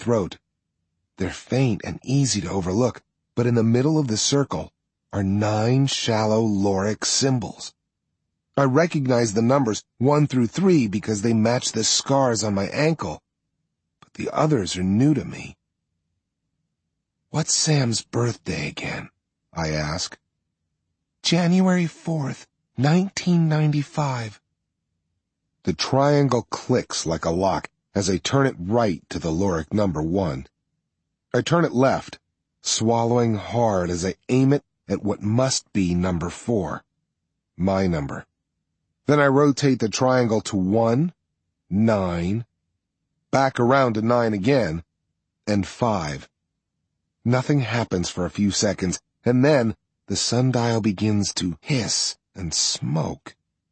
throat. They're faint and easy to overlook, but in the middle of the circle are 9 shallow Lorik symbols. I recognize the numbers 1 through 3 because they match the scars on my ankle, but the others are new to me. "What's Sam's birthday again?" I ask. "January 4th, 1995. The triangle clicks like a lock as I turn it right to the Lorik number 1. I turn it left, swallowing hard as I aim it at what must be number 4, my number. Then I rotate the triangle to 1, 9, back around to 9 again, and 5. Nothing happens for a few seconds, and then the sundial begins to hiss and smoke.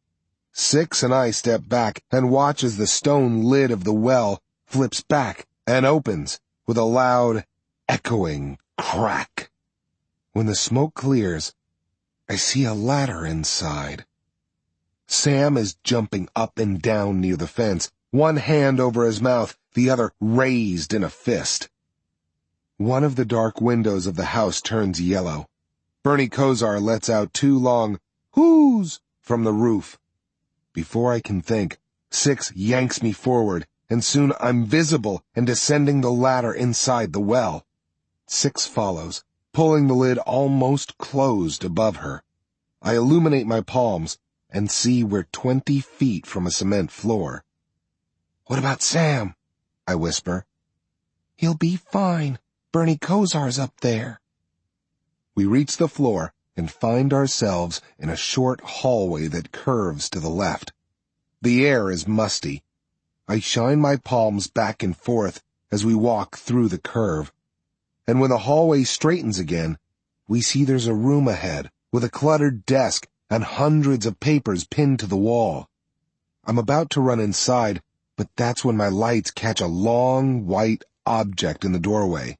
6 and I step back and watch as the stone lid of the well flips back and opens with a loud, echoing crack. When the smoke clears, I see a ladder inside. Sam is jumping up and down near the fence, one hand over his mouth, the other raised in a fist. One of the dark windows of the house turns yellow. Bernie Kosar lets out 2 long whoos from the roof. Before I can think, 6 yanks me forward, and soon I'm visible and descending the ladder inside the well. 6 follows, pulling the lid almost closed above her. I illuminate my palms and see we're 20 feet from a cement floor. "What about Sam?" I whisper. "He'll be fine. Bernie Kosar's up there." We reach the floor and find ourselves in a short hallway that curves to the left. The air is musty. I shine my palms back and forth as we walk through the curve. And when the hallway straightens again, we see there's a room ahead with a cluttered desk and hundreds of papers pinned to the wall. I'm about to run inside, but that's when my lights catch a long, white object in the doorway.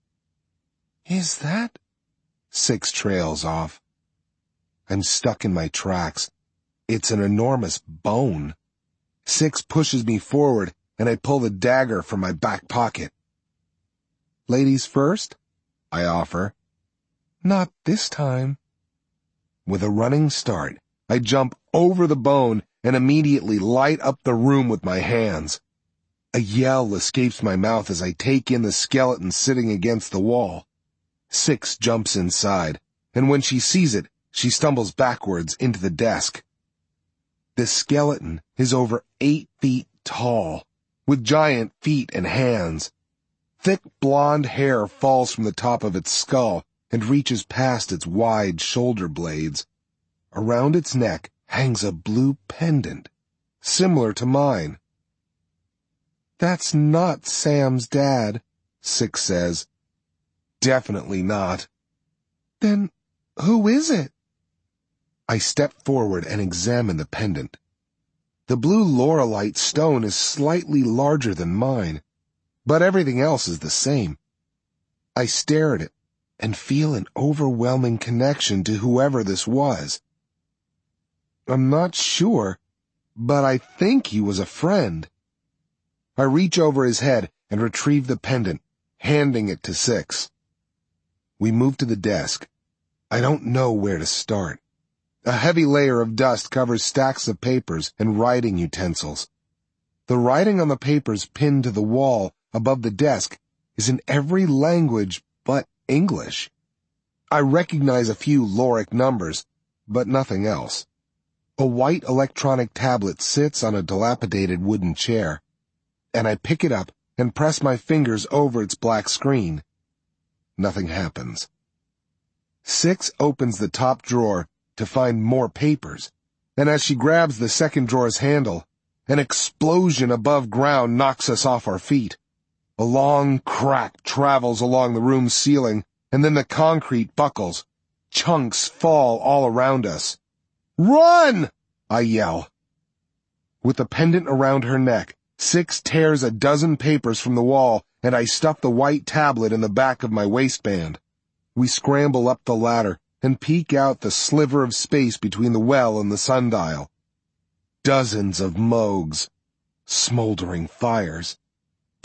"Is that?" 6 trails off. I'm stuck in my tracks. It's an enormous bone. 6 pushes me forward, and I pull the dagger from my back pocket. "Ladies first?" I offer. "Not this time." With a running start, I jump over the bone and immediately light up the room with my hands. A yell escapes my mouth as I take in the skeleton sitting against the wall. 6 jumps inside, and when she sees it, she stumbles backwards into the desk. The skeleton is over 8 feet tall, with giant feet and hands. Thick blonde hair falls from the top of its skull and reaches past its wide shoulder blades. Around its neck hangs a blue pendant, similar to mine. "That's not Sam's dad," 6 says. "Definitely not." "Then who is it?" I step forward and examine the pendant. The blue laurelite stone is slightly larger than mine, but everything else is the same. I stare at it and feel an overwhelming connection to whoever this was. I'm not sure, but I think he was a friend. I reach over his head and retrieve the pendant, handing it to 6. We move to the desk. I don't know where to start. A heavy layer of dust covers stacks of papers and writing utensils. The writing on the papers pinned to the wall above the desk is in every language but English. I recognize a few Lorik numbers, but nothing else. A white electronic tablet sits on a dilapidated wooden chair, and I pick it up and press my fingers over its black screen. Nothing happens. 6 opens the top drawer to find more papers, and as she grabs the second drawer's handle, an explosion above ground knocks us off our feet. A long crack travels along the room's ceiling, and then the concrete buckles. Chunks fall all around us. "Run!" I yell. With the pendant around her neck, 6 tears a dozen papers from the wall, and I stuff the white tablet in the back of my waistband. We scramble up the ladder and peek out the sliver of space between the well and the sundial. Dozens of Moogs. Smoldering fires.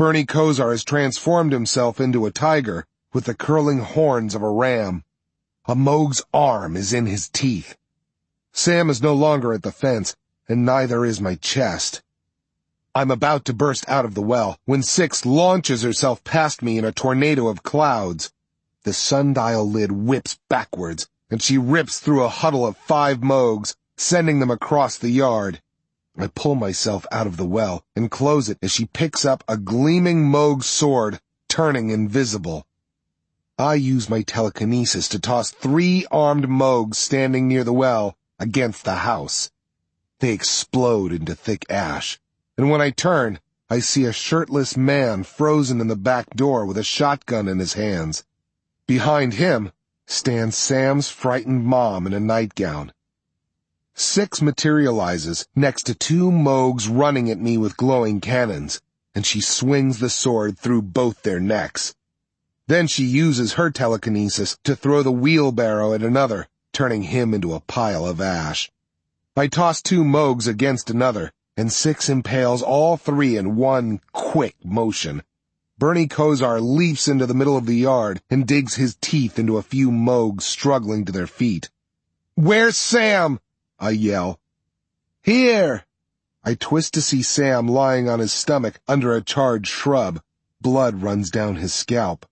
Bernie Kosar has transformed himself into a tiger with the curling horns of a ram. A Moog's arm is in his teeth. Sam is no longer at the fence, and neither is my chest. I'm about to burst out of the well when Six launches herself past me in a tornado of clouds. The sundial lid whips backwards, and she rips through a huddle of 5 Moogs, sending them across the yard. I pull myself out of the well and close it as she picks up a gleaming Moog sword, turning invisible. I use my telekinesis to toss 3 armed Moogs standing near the well against the house. They explode into thick ash, and when I turn, I see a shirtless man frozen in the back door with a shotgun in his hands. Behind him stands Sam's frightened mom in a nightgown. Six materializes next to 2 Moogs running at me with glowing cannons, and she swings the sword through both their necks. Then she uses her telekinesis to throw the wheelbarrow at another, turning him into a pile of ash. I toss 2 Moogs against another, and Six impales all 3 in one quick motion. Bernie Kosar leaps into the middle of the yard and digs his teeth into a few Moogs struggling to their feet. "Where's Sam?" I yell. "Here!" I twist to see Sam lying on his stomach under a charred shrub. Blood runs down his scalp.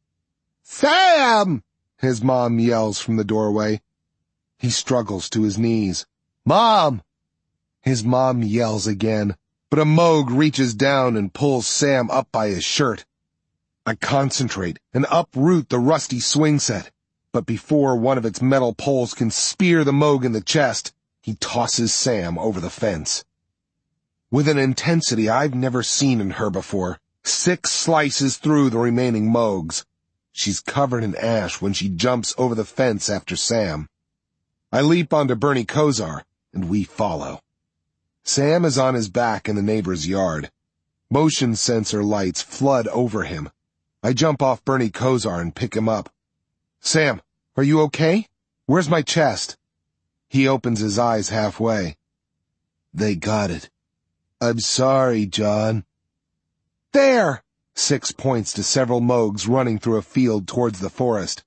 "Sam!" his mom yells from the doorway. He struggles to his knees. "Mom!" His mom yells again, but a Moog reaches down and pulls Sam up by his shirt. I concentrate and uproot the rusty swing set, but before one of its metal poles can spear the Moog in the chest, he tosses Sam over the fence. With an intensity I've never seen in her before, Six slices through the remaining Moogs. She's covered in ash when she jumps over the fence after Sam. I leap onto Bernie Kosar, and we follow. Sam is on his back in the neighbor's yard. Motion sensor lights flood over him. I jump off Bernie Kosar and pick him up. "Sam, are you okay? Where's my chest?" He opens his eyes halfway. "They got it. I'm sorry, John." "There!" Six points to several Moogs running through a field towards the forest.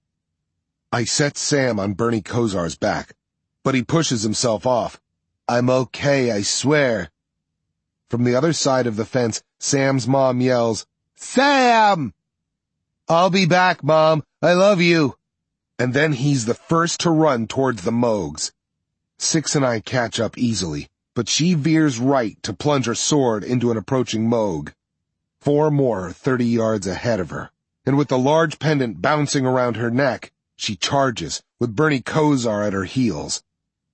I set Sam on Bernie Kosar's back, but he pushes himself off. "I'm okay, I swear." From the other side of the fence, Sam's mom yells, "Sam!" "I'll be back, Mom. I love you." And then he's the first to run towards the Moogs. Six and I catch up easily, but she veers right to plunge her sword into an approaching Moog. 4 more are 30 yards ahead of her, and with the large pendant bouncing around her neck, she charges, with Bernie Kosar at her heels.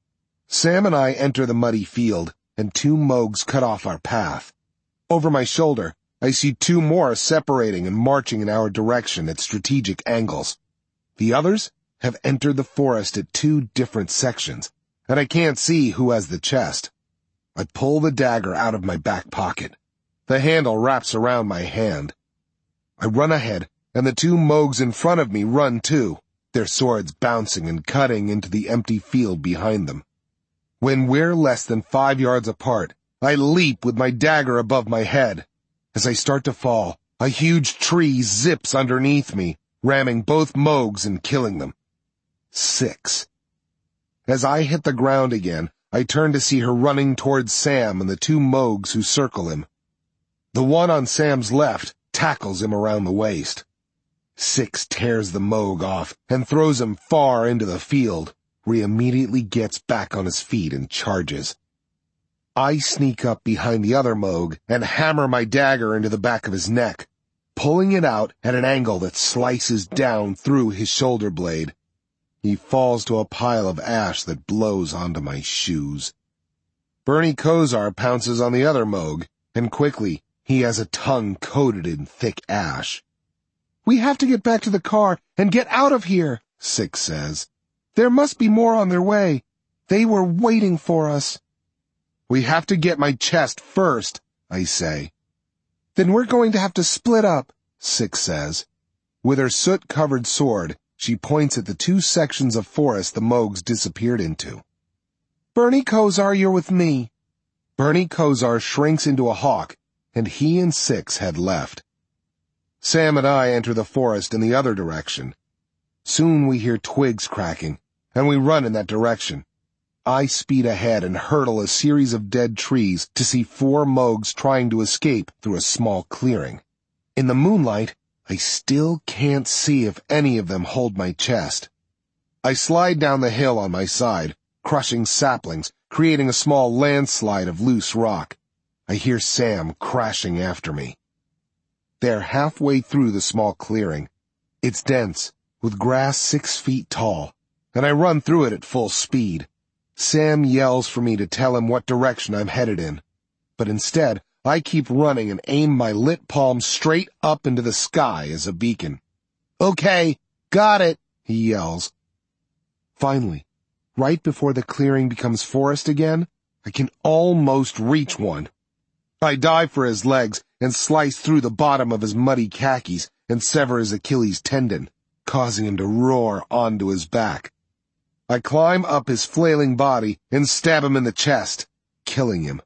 Sam and I enter the muddy field, and 2 Moogs cut off our path. Over my shoulder, I see 2 more separating and marching in our direction at strategic angles. The others have entered the forest at 2 different sections, and I can't see who has the chest. I pull the dagger out of my back pocket. The handle wraps around my hand. I run ahead, and the 2 Moogs in front of me run too, their swords bouncing and cutting into the empty field behind them. When we're less than 5 yards apart, I leap with my dagger above my head. As I start to fall, a huge tree zips underneath me, ramming both Moogs and killing them. 6. As I hit the ground again, I turn to see her running towards Sam and the 2 Moogs who circle him. The one on Sam's left tackles him around the waist. 6 tears the Moog off and throws him far into the field, where he immediately gets back on his feet and charges. I sneak up behind the other Moog and hammer my dagger into the back of his neck, pulling it out at an angle that slices down through his shoulder blade. He falls to a pile of ash that blows onto my shoes. Bernie Kosar pounces on the other Moog, and quickly he has a tongue coated in thick ash. "We have to get back to the car and get out of here," Six says. "There must be more on their way. They were waiting for us." "We have to get my chest first," I say. "Then we're going to have to split up," Six says. With her soot-covered sword, she points at the 2 sections of forest the Moogs disappeared into. "Bernie Kosar, you're with me." Bernie Kosar shrinks into a hawk, and he and Six had left. Sam and I enter the forest in the other direction. Soon we hear twigs cracking, and we run in that direction. I speed ahead and hurdle a series of dead trees to see 4 Moogs trying to escape through a small clearing. In the moonlight, I still can't see if any of them hold my chest. I slide down the hill on my side, crushing saplings, creating a small landslide of loose rock. I hear Sam crashing after me. They're halfway through the small clearing. It's dense, with grass 6 feet tall, and I run through it at full speed. Sam yells for me to tell him what direction I'm headed in, but instead, I keep running and aim my lit palm straight up into the sky as a beacon. "Okay, got it," he yells. Finally, right before the clearing becomes forest again, I can almost reach one. I dive for his legs and slice through the bottom of his muddy khakis and sever his Achilles tendon, causing him to roar onto his back. I climb up his flailing body and stab him in the chest, killing him.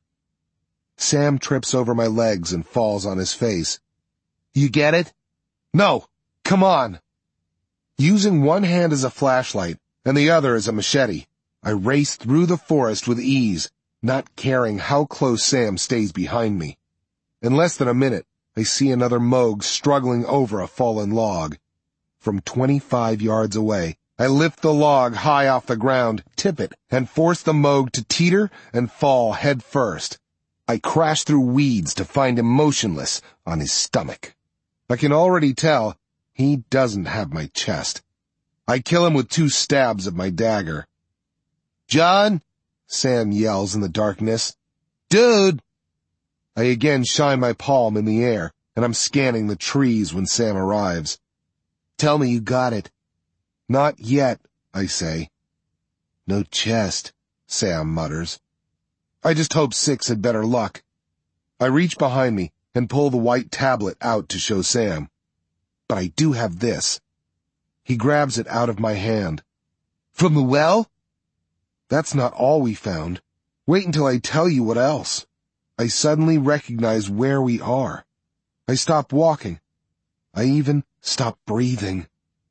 Sam trips over my legs and falls on his face. "You get it?" "No, come on." Using one hand as a flashlight and the other as a machete, I race through the forest with ease, not caring how close Sam stays behind me. In less than a minute, I see another Moog struggling over a fallen log. From 25 yards away, I lift the log high off the ground, tip it, and force the Moog to teeter and fall head first. I crash through weeds to find him motionless on his stomach. I can already tell he doesn't have my chest. I kill him with 2 stabs of my dagger. "John?" Sam yells in the darkness. "Dude!" I again shine my palm in the air, and I'm scanning the trees when Sam arrives. "Tell me you got it." "Not yet," I say. "No chest," Sam mutters. I just hope Six had better luck. I reach behind me and pull the white tablet out to show Sam. But I do have this. He grabs it out of my hand. "From the well?" "That's not all we found. Wait until I tell you what else." I suddenly recognize where we are. I stop walking. I even stop breathing.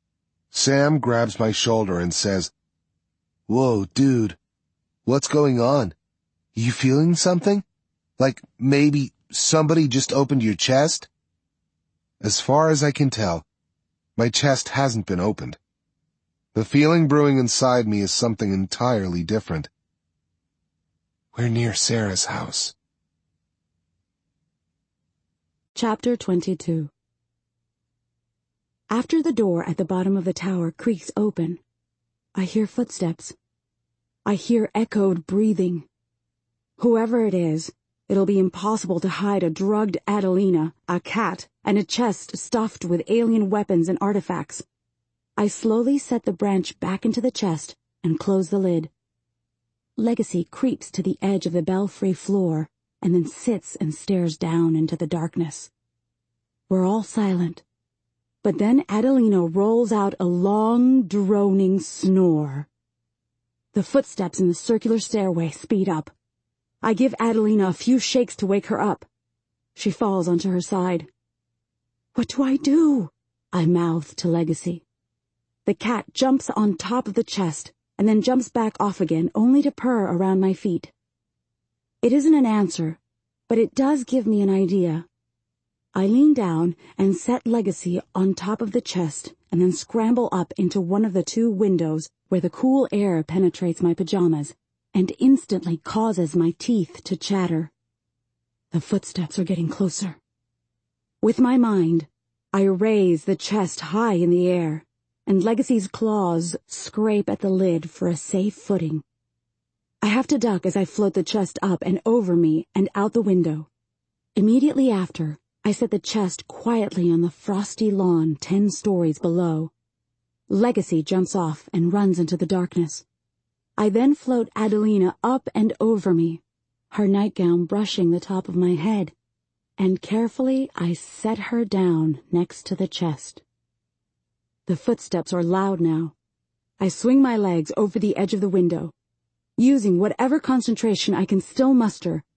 Sam grabs my shoulder and says, "Whoa, dude, what's going on? You feeling something? Like maybe somebody just opened your chest?" As far as I can tell, my chest hasn't been opened. The feeling brewing inside me is something entirely different. We're near Sarah's house. Chapter 22. After the door at the bottom of the tower creaks open, I hear footsteps. I hear echoed breathing. Whoever it is, it'll be impossible to hide a drugged Adelina, a cat, and a chest stuffed with alien weapons and artifacts. I slowly set the branch back into the chest and close the lid. Legacy creeps to the edge of the belfry floor and then sits and stares down into the darkness. We're all silent. But then Adelina rolls out a long, droning snore. The footsteps in the circular stairway speed up. I give Adelina a few shakes to wake her up. She falls onto her side. "What do I do?" I mouth to Legacy. The cat jumps on top of the chest and then jumps back off again, only to purr around my feet. It isn't an answer, but it does give me an idea. I lean down and set Legacy on top of the chest and then scramble up into one of the 2 windows where the cool air penetrates my pajamas and instantly causes my teeth to chatter. The footsteps are getting closer. With my mind, I raise the chest high in the air, and Legacy's claws scrape at the lid for a safe footing. I have to duck as I float the chest up and over me and out the window. Immediately after, I set the chest quietly on the frosty lawn 10 stories below. Legacy jumps off and runs into the darkness. I then float Adelina up and over me, her nightgown brushing the top of my head, and carefully I set her down next to the chest. The footsteps are loud now. I swing my legs over the edge of the window. Using whatever concentration I can still muster,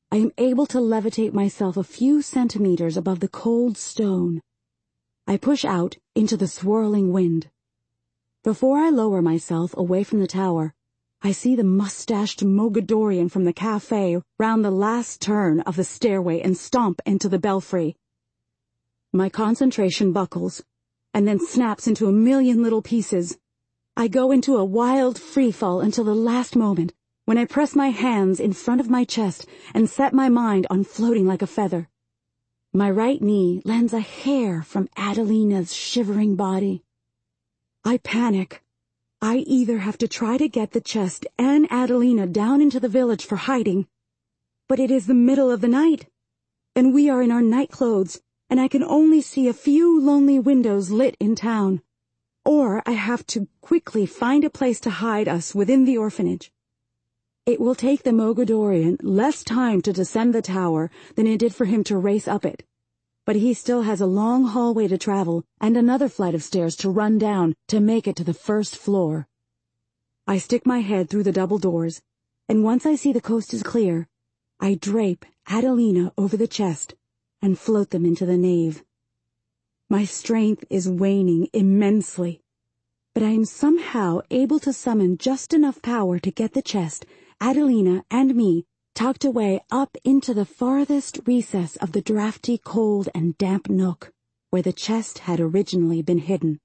I am able to levitate myself a few centimeters above the cold stone. I push out into the swirling wind. Before I lower myself away from the tower, I see the mustached Mogadorian from the cafe round the last turn of the stairway and stomp into the belfry. My concentration buckles, and then snaps into a million little pieces. I go into a wild freefall until the last moment, when I press my hands in front of my chest and set my mind on floating like a feather. My right knee lands a hair from Adelina's shivering body. I panic. I either have to try to get the chest and Adelina down into the village for hiding, but it is the middle of the night, and we are in our night clothes, and I can only see a few lonely windows lit in town, or I have to quickly find a place to hide us within the orphanage. It will take the Mogadorian less time to descend the tower than it did for him to race up it, but he still has a long hallway to travel and another flight of stairs to run down to make it to the first floor. I stick my head through the double doors, and once I see the coast is clear, I drape Adelina over the chest and float them into the nave. My strength is waning immensely, but I am somehow able to summon just enough power to get the chest, Adelina, and me tucked away up into the farthest recess of the drafty, cold, and damp nook where the chest had originally been hidden.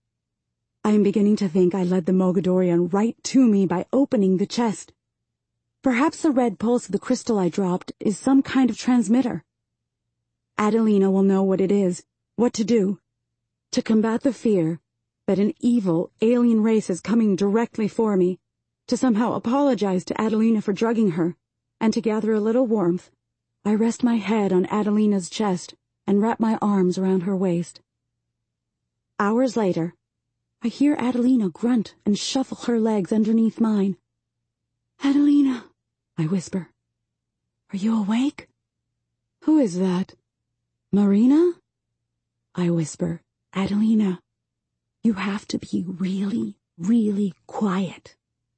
I am beginning to think I led the Mogadorian right to me by opening the chest. Perhaps the red pulse of the crystal I dropped is some kind of transmitter. Adelina will know what it is, what to do, to combat the fear that an evil, alien race is coming directly for me, to somehow apologize to Adelina for drugging her, and to gather a little warmth, I rest my head on Adelina's chest and wrap my arms around her waist. Hours later, I hear Adelina grunt and shuffle her legs underneath mine. "Adelina," I whisper. "Are you awake?" "Who is that?" "Marina?" I whisper. "Adelina, you have to be really, really quiet."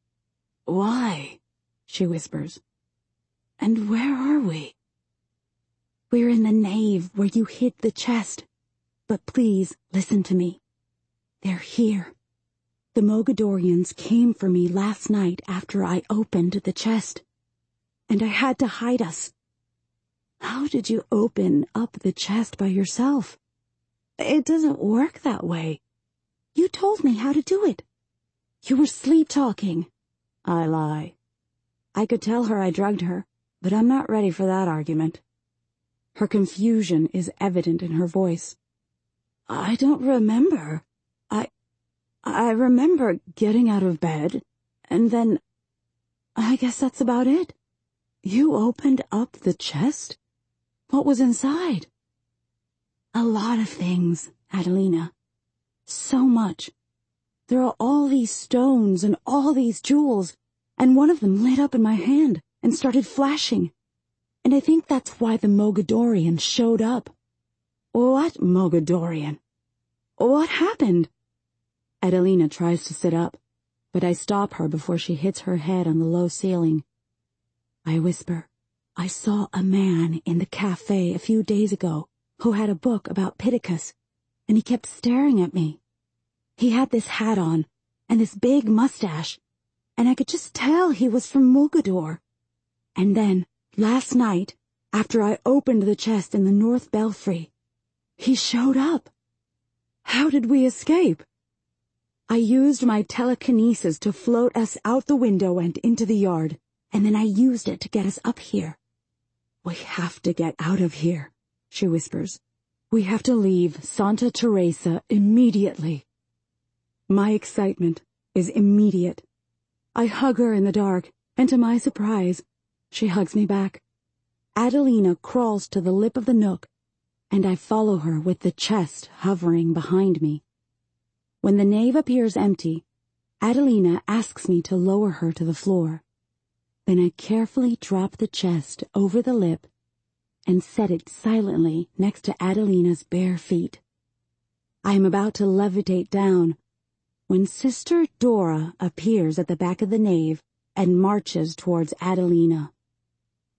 "Why?" she whispers. "And where are we?" "We're in the nave where you hid the chest. But please, listen to me. They're here. The Mogadorians came for me last night after I opened the chest, and I had to hide us." "How did you open up the chest by yourself? It doesn't work that way. You told me how to do it." "You were sleep-talking." I lie. I could tell her I drugged her, but I'm not ready for that argument. Her confusion is evident in her voice. "I don't remember. I remember getting out of bed, and then I guess that's about it." "You opened up the chest? What was inside?" "A lot of things, Adelina. So much. There are all these stones and all these jewels, and one of them lit up in my hand and started flashing. And I think that's why the Mogadorian showed up." "What Mogadorian? What happened?" Adelina tries to sit up, but I stop her before she hits her head on the low ceiling. I whisper, "I saw a man in the cafe a few days ago who had a book about Pittacus, and he kept staring at me. He had this hat on, and this big mustache, and I could just tell he was from Mogador. And then, last night, after I opened the chest in the North Belfry, he showed up." "How did we escape?" "I used my telekinesis to float us out the window and into the yard, and then I used it to get us up here." "We have to get out of here," she whispers. "We have to leave Santa Teresa immediately." My excitement is immediate. I hug her in the dark, and to my surprise, she hugs me back. Adelina crawls to the lip of the nook, and I follow her with the chest hovering behind me. When the nave appears empty, Adelina asks me to lower her to the floor. Then I carefully drop the chest over the lip and set it silently next to Adelina's bare feet. I am about to levitate down when Sister Dora appears at the back of the nave and marches towards Adelina.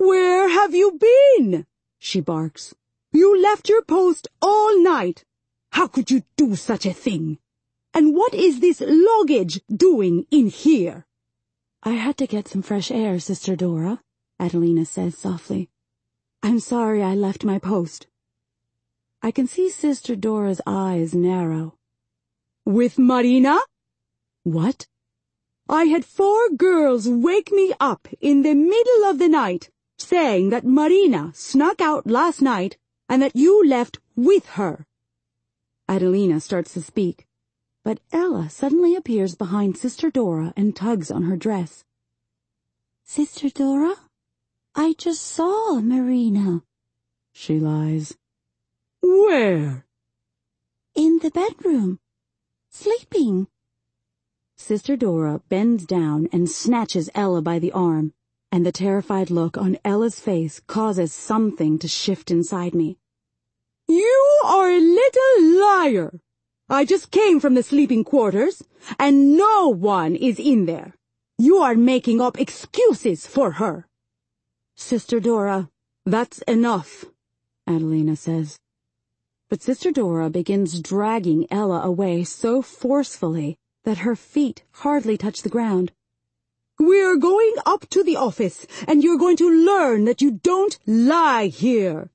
"Where have you been?" she barks. "You left your post all night. How could you do such a thing? And what is this luggage doing in here?" "I had to get some fresh air, Sister Dora," Adelina says softly. "I'm sorry I left my post." I can see Sister Dora's eyes narrow. "With Marina?" "What?" "I had 4 girls wake me up in the middle of the night, saying that Marina snuck out last night and that you left with her." Adelina starts to speak, but Ella suddenly appears behind Sister Dora and tugs on her dress. "Sister Dora, I just saw Marina," she lies. "Where?" "In the bedroom, sleeping." Sister Dora bends down and snatches Ella by the arm, and the terrified look on Ella's face causes something to shift inside me. "You are a little liar! I just came from the sleeping quarters, and no one is in there. You are making up excuses for her." "Sister Dora, that's enough," Adelina says. But Sister Dora begins dragging Ella away so forcefully that her feet hardly touch the ground. "We're going up to the office, and you're going to learn that you don't lie here."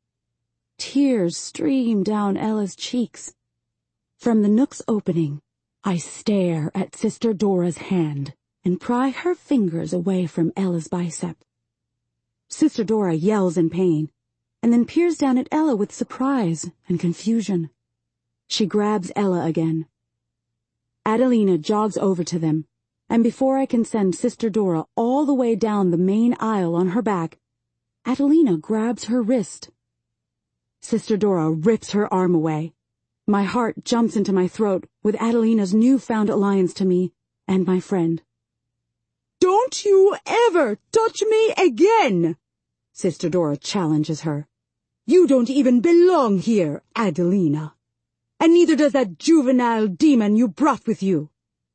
Tears stream down Ella's cheeks. From the nook's opening, I stare at Sister Dora's hand and pry her fingers away from Ella's bicep. Sister Dora yells in pain, and then peers down at Ella with surprise and confusion. She grabs Ella again. Adelina jogs over to them, and before I can send Sister Dora all the way down the main aisle on her back, Adelina grabs her wrist. Sister Dora rips her arm away. My heart jumps into my throat with Adelina's newfound alliance to me and my friend. "Don't you ever touch me again!" Sister Dora challenges her. "You don't even belong here, Adelina. And neither does that juvenile demon you brought with you."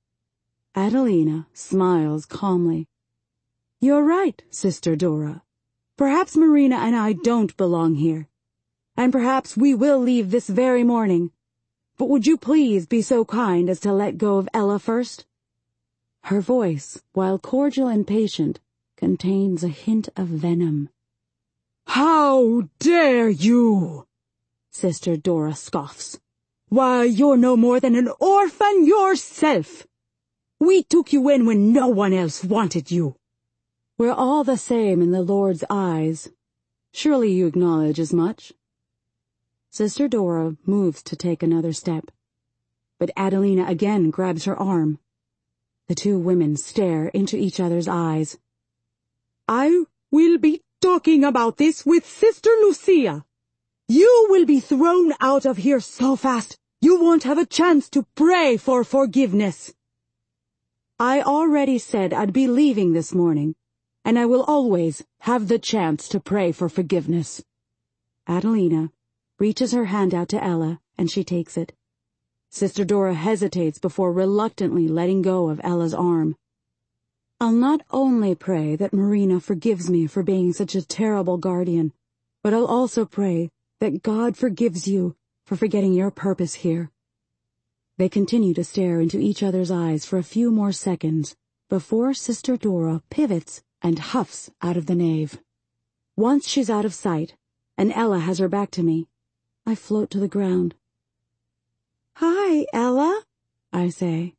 Adelina smiles calmly. "You're right, Sister Dora. Perhaps Marina and I don't belong here. And perhaps we will leave this very morning. But would you please be so kind as to let go of Ella first?" Her voice, while cordial and patient, contains a hint of venom. "How dare you!" Sister Dora scoffs. "Why, you're no more than an orphan yourself. We took you in when no one else wanted you." "We're all the same in the Lord's eyes. Surely you acknowledge as much?" Sister Dora moves to take another step, but Adelina again grabs her arm. The 2 women stare into each other's eyes. "I will be talking about this with Sister Lucia. You will be thrown out of here so fast you won't have a chance to pray for forgiveness." "I already said I'd be leaving this morning, and I will always have the chance to pray for forgiveness." Adelina reaches her hand out to Ella, and she takes it. Sister Dora hesitates before reluctantly letting go of Ella's arm. "I'll not only pray that Marina forgives me for being such a terrible guardian, but I'll also pray that God forgives you for forgetting your purpose here." They continue to stare into each other's eyes for a few more seconds before Sister Dora pivots and huffs out of the nave. Once she's out of sight, and Ella has her back to me, I float to the ground. "Hi, Ella," I say.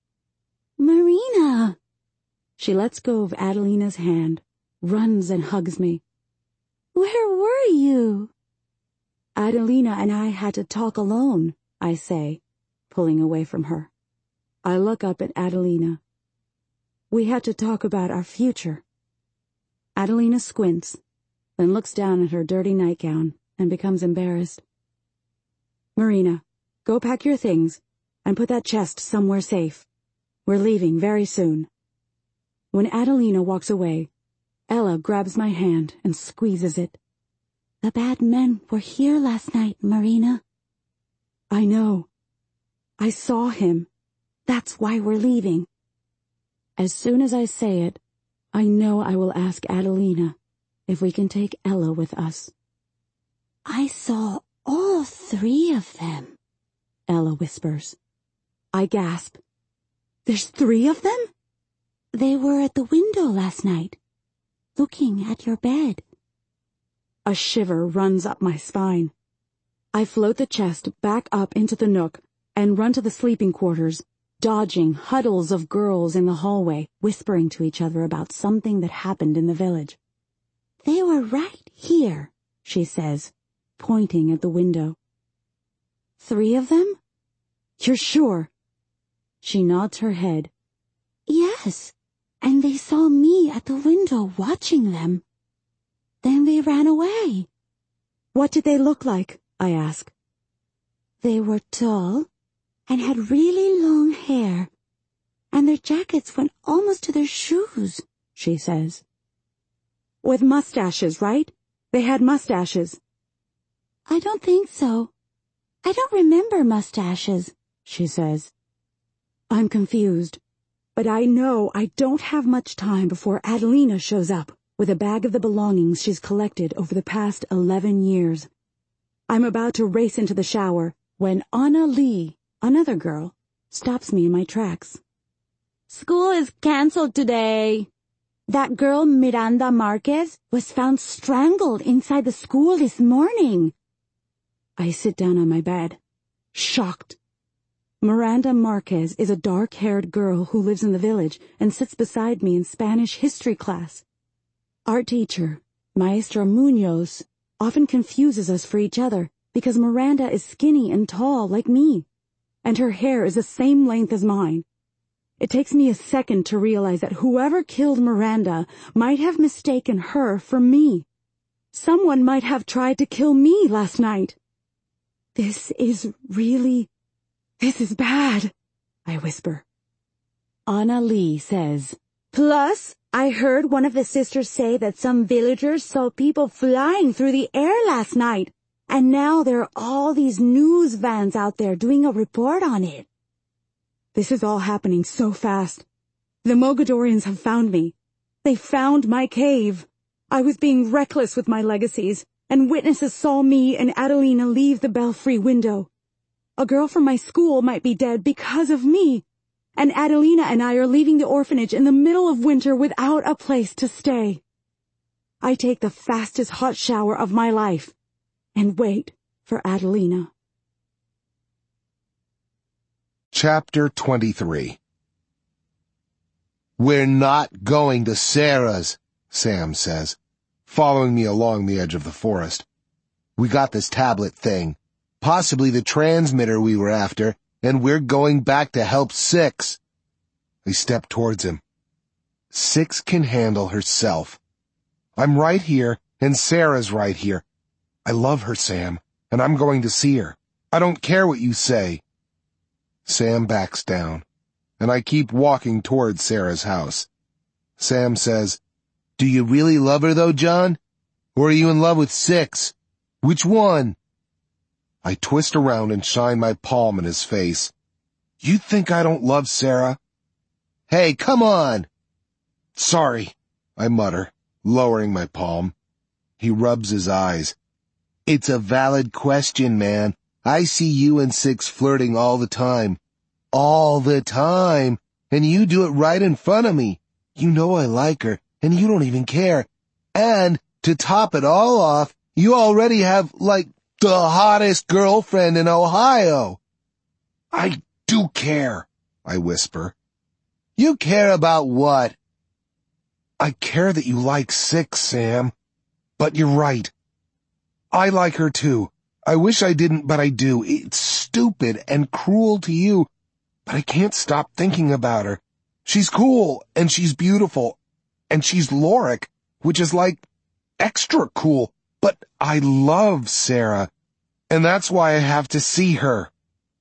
"Marina." She lets go of Adelina's hand, runs and hugs me. "Where were you?" "Adelina and I had to talk alone," I say, pulling away from her. I look up at Adelina. "We had to talk about our future." Adelina squints, then looks down at her dirty nightgown and becomes embarrassed. "Marina, go pack your things and put that chest somewhere safe. We're leaving very soon." When Adelina walks away, Ella grabs my hand and squeezes it. "The bad men were here last night, Marina." "I know. I saw him. That's why we're leaving." As soon as I say it, I know I will ask Adelina, if we can take Ella with us. I saw all 3 of them, Ella whispers. I gasp. There's 3 of them? They were at the window last night, looking at your bed. A shiver runs up my spine. I float the chest back up into the nook and run to the sleeping quarters, dodging huddles of girls in the hallway, whispering to each other about something that happened in the village. They were right here, she says, pointing at the window. 3 of them? You're sure? She nods her head. Yes, and they saw me at the window watching them. Then they ran away. What did they look like? I ask. They were tall and had really long hair, and their jackets went almost to their shoes, she says. With mustaches, right? They had mustaches. I don't think so. I don't remember mustaches, she says. I'm confused, but I know I don't have much time before Adelina shows up with a bag of the belongings she's collected over the past 11 years. I'm about to race into the shower when Anna Lee, another girl, stops me in my tracks. School is canceled today. That girl Miranda Marquez was found strangled inside the school this morning. I sit down on my bed, shocked. Miranda Marquez is a dark-haired girl who lives in the village and sits beside me in Spanish history class. Our teacher, Maestra Munoz, often confuses us for each other because Miranda is skinny and tall like me, and her hair is the same length as mine. It takes me a second to realize that whoever killed Miranda might have mistaken her for me. Someone might have tried to kill me last night. This is bad, I whisper. Anna Lee says, "Plus, I heard one of the sisters say that some villagers saw people flying through the air last night, and now there are all these news vans out there doing a report on it." This is all happening so fast. The Mogadorians have found me. They found my cave. I was being reckless with my legacies, and witnesses saw me and Adelina leave the belfry window. A girl from my school might be dead because of me, and Adelina and I are leaving the orphanage in the middle of winter without a place to stay. I take the fastest hot shower of my life and wait for Adelina. Chapter 23. We're not going to Sarah's, Sam says, following me along the edge of the forest. We got this tablet thing, possibly the transmitter we were after, and we're going back to help Six. I step towards him. Six can handle herself. I'm right here, and Sarah's right here. I love her, Sam, and I'm going to see her. I don't care what you say. Sam backs down, and I keep walking towards Sarah's house. Sam says, "Do you really love her though, John? Or are you in love with Six? Which one?" I twist around and shine my palm in his face. "You think I don't love Sarah?" "Hey, come on!" "Sorry," I mutter, lowering my palm. He rubs his eyes. "It's a valid question, man. I see you and Six flirting all the time. All the time. And you do it right in front of me. You know I like her, and you don't even care. And, to top it all off, you already have, the hottest girlfriend in Ohio." "I do care," I whisper. "You care about what?" "I care that you like Six, Sam. But you're right. I like her too. I wish I didn't, but I do. It's stupid and cruel to you, but I can't stop thinking about her. She's cool, and she's beautiful, and she's Lorik, which is extra cool, but I love Sarah, and that's why I have to see her."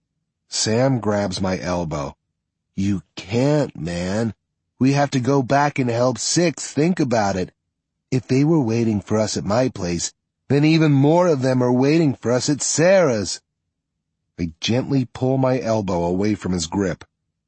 Sam grabs my elbow. "You can't, man. We have to go back and help Six think about it. If they were waiting for us at my place, then even more of them are waiting for us at Sarah's." I gently pull my elbow away from his grip.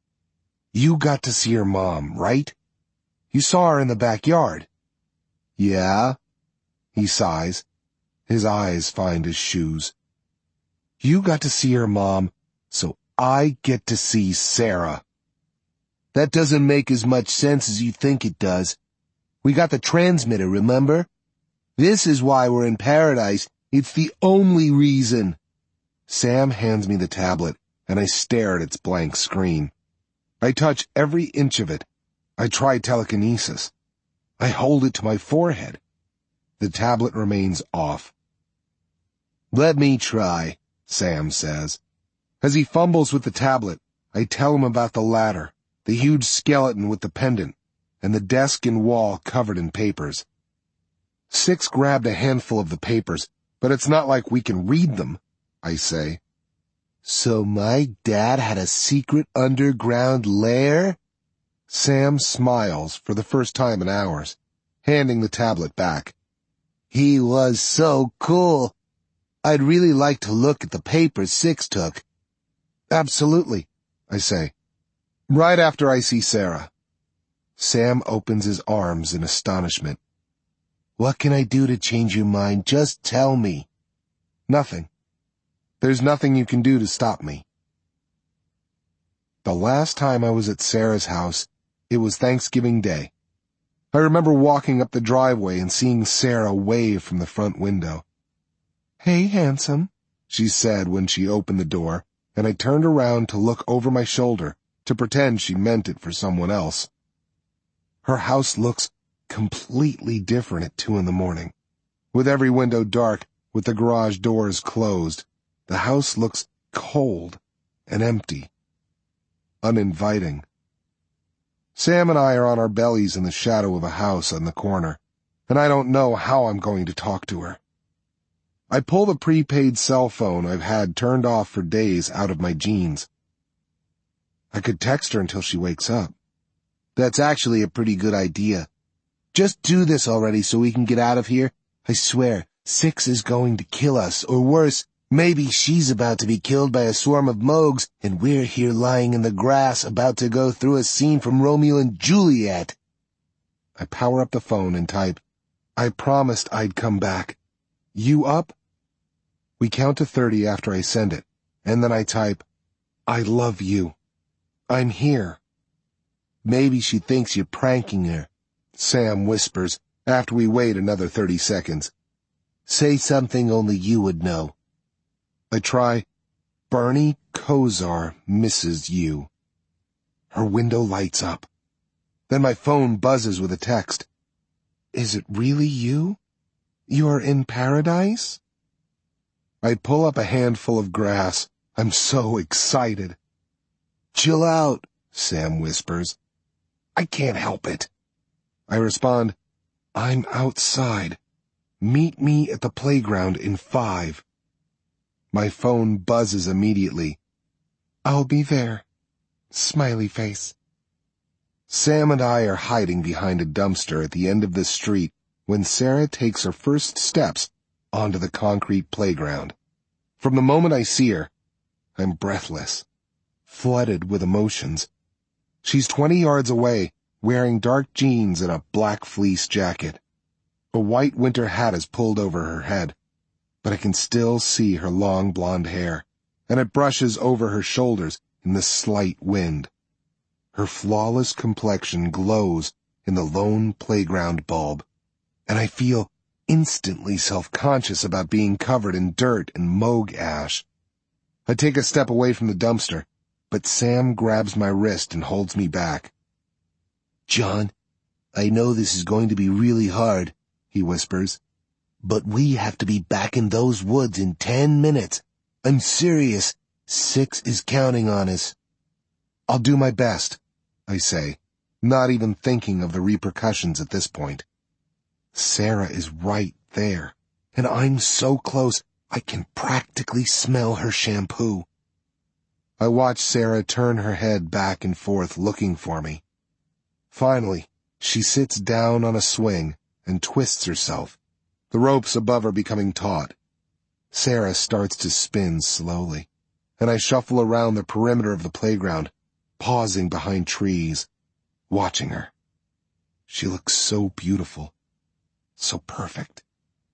"You got to see her mom, right? You saw her in the backyard." "Yeah. He sighs. His eyes find his shoes. You got to see her, Mom, so I get to see Sarah. That doesn't make as much sense as you think it does. We got the transmitter, remember? This is why we're in paradise. It's the only reason. Sam hands me the tablet, and I stare at its blank screen. I touch every inch of it. I try telekinesis. I hold it to my forehead. The tablet remains off. Let me try, Sam says. As he fumbles with the tablet, I tell him about the ladder, the huge skeleton with the pendant, and the desk and wall covered in papers. Six grabbed a handful of the papers, but it's not like we can read them, I say. So my dad had a secret underground lair? Sam smiles for the first time in hours, handing the tablet back. He was so cool. I'd really like to look at the papers Six took. Absolutely, I say. Right after I see Sarah. Sam opens his arms in astonishment. What can I do to change your mind? Just tell me. Nothing. There's nothing you can do to stop me. The last time I was at Sarah's house, it was Thanksgiving Day. I remember walking up the driveway and seeing Sarah wave from the front window. Hey, handsome, she said when she opened the door, and I turned around to look over my shoulder to pretend she meant it for someone else. Her house looks completely different at 2 a.m. With every window dark, with the garage doors closed, the house looks cold and empty, uninviting. Sam and I are on our bellies in the shadow of a house on the corner, and I don't know how I'm going to talk to her. I pull the prepaid cell phone I've had turned off for days out of my jeans. I could text her until she wakes up. That's actually a pretty good idea. Just do this already so we can get out of here. I swear, Six is going to kill us, or worse, maybe she's about to be killed by a swarm of Moogs, and we're here lying in the grass about to go through a scene from Romeo and Juliet. I power up the phone and type, I promised I'd come back. You up? We count to 30 after I send it, and then I type, I love you. I'm here. Maybe she thinks you're pranking her, Sam whispers after we wait another 30 seconds. Say something only you would know. I try, Bernie Kosar misses you. Her window lights up. Then my phone buzzes with a text. Is it really you? You are in paradise? I pull up a handful of grass. I'm so excited. Chill out, Sam whispers. I can't help it. I respond, I'm outside. Meet me at the playground in 5. My phone buzzes immediately. I'll be there. Smiley face. Sam and I are hiding behind a dumpster at the end of the street when Sarah takes her first steps onto the concrete playground. From the moment I see her, I'm breathless, flooded with emotions. She's 20 yards away, wearing dark jeans and a black fleece jacket. A white winter hat is pulled over her head, but I can still see her long blonde hair, and it brushes over her shoulders in the slight wind. Her flawless complexion glows in the lone playground bulb, and I feel instantly self-conscious about being covered in dirt and Moog ash. I take a step away from the dumpster, but Sam grabs my wrist and holds me back. John, I know this is going to be really hard, he whispers, but we have to be back in those woods in 10 minutes. I'm serious. Six is counting on us. I'll do my best, I say, not even thinking of the repercussions at this point. Sarah is right there, and I'm so close I can practically smell her shampoo. I watch Sarah turn her head back and forth looking for me. Finally, she sits down on a swing and twists herself, the ropes above her becoming taut. Sarah starts to spin slowly, and I shuffle around the perimeter of the playground, pausing behind trees, watching her. She looks so beautiful, so perfect.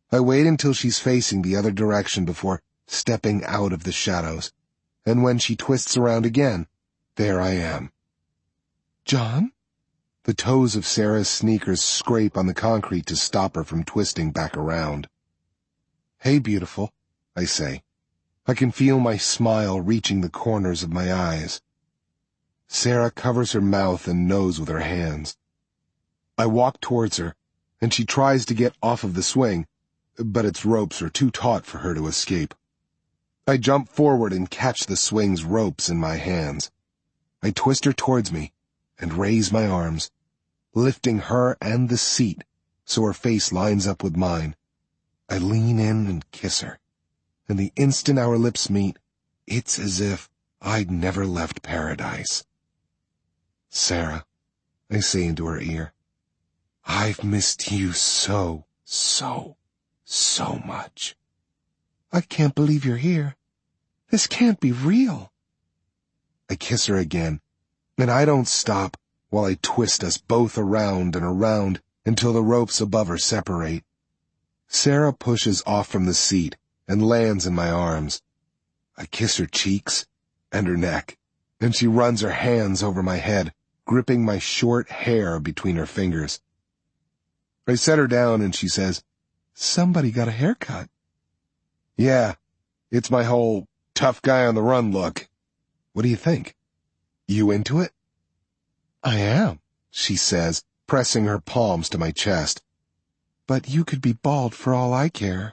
I wait until she's facing the other direction before stepping out of the shadows, and when she twists around again, there I am. John? The toes of Sarah's sneakers scrape on the concrete to stop her from twisting back around. Hey, beautiful, I say. I can feel my smile reaching the corners of my eyes. Sarah covers her mouth and nose with her hands. I walk towards her, and she tries to get off of the swing, but its ropes are too taut for her to escape. I jump forward and catch the swing's ropes in my hands. I twist her towards me and raise my arms, lifting her and the seat so her face lines up with mine. I lean in and kiss her, and the instant our lips meet, it's as if I'd never left paradise. Sarah, I say into her ear, I've missed you so much. I can't believe you're here. This can't be real. I kiss her again, and I don't stop while I twist us both around and around until the ropes above her separate. Sarah pushes off from the seat and lands in my arms. I kiss her cheeks and her neck, and she runs her hands over my head, gripping my short hair between her fingers. I set her down and she says, Somebody got a haircut. Yeah, it's my whole tough guy on the run look. What do you think? You into it? I am, she says, pressing her palms to my chest. But you could be bald for all I care.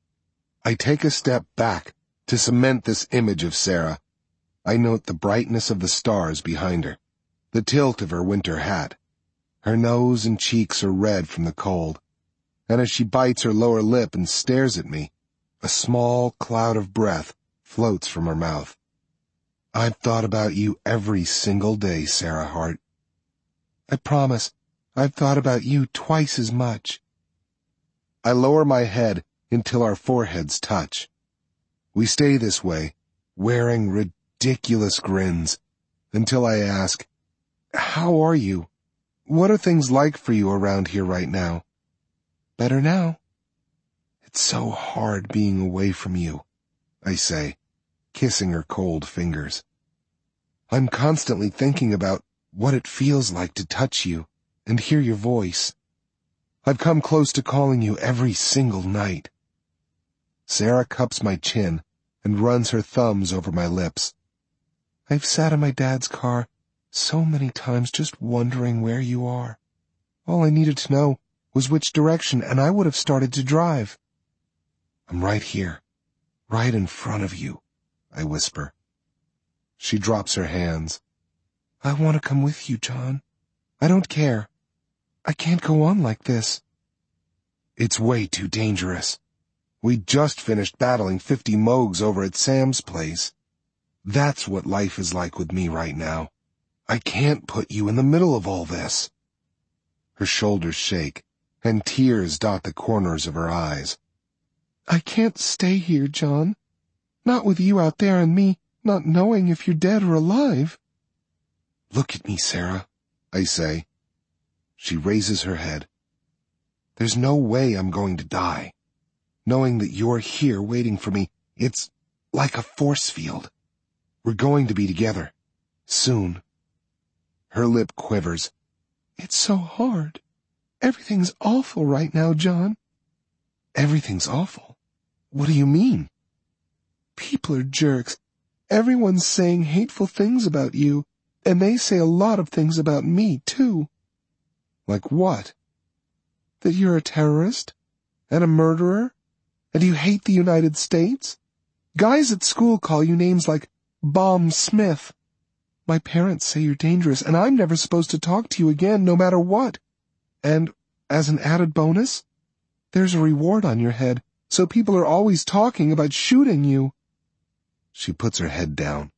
I take a step back to cement this image of Sarah. I note the brightness of the stars behind her, the tilt of her winter hat. Her nose and cheeks are red from the cold, and as she bites her lower lip and stares at me, a small cloud of breath floats from her mouth. I've thought about you every single day, Sarah Hart. I promise, I've thought about you twice as much. I lower my head until our foreheads touch. We stay this way, wearing ridiculous grins, until I ask, How are you? What are things like for you around here right now? Better now. It's so hard being away from you, I say, kissing her cold fingers. I'm constantly thinking about what it feels like to touch you and hear your voice. I've come close to calling you every single night. Sarah cups my chin and runs her thumbs over my lips. I've sat in my dad's car so many times just wondering where you are. All I needed to know was which direction, and I would have started to drive. I'm right here, right in front of you, I whisper. She drops her hands. I want to come with you, John. I don't care. I can't go on like this. It's way too dangerous. We just finished battling 50 Moogs over at Sam's place. That's what life is like with me right now. I can't put you in the middle of all this. Her shoulders shake, and tears dot the corners of her eyes. I can't stay here, John. Not with you out there and me not knowing if you're dead or alive. Look at me, Sarah, I say. She raises her head. There's no way I'm going to die. Knowing that you're here waiting for me, it's like a force field. We're going to be together. Soon. Her lip quivers. It's so hard. Everything's awful right now, John. Everything's awful? What do you mean? People are jerks. Everyone's saying hateful things about you, and they say a lot of things about me, too. Like what? That you're a terrorist, and a murderer, and you hate the United States. Guys at school call you names like Bomb Smith. My parents say you're dangerous, and I'm never supposed to talk to you again, no matter what. And, as an added bonus, there's a reward on your head, so people are always talking about shooting you. She puts her head down.